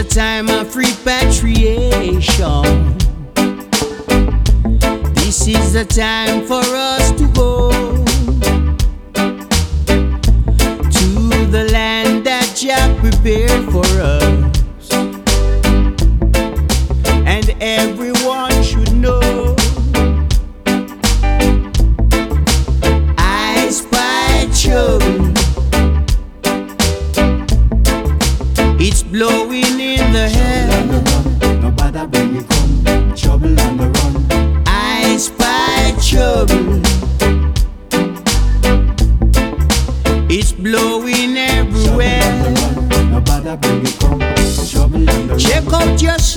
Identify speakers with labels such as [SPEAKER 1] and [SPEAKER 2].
[SPEAKER 1] a time of repatriation. This is the time for us to go to the land that Jah prepared for us.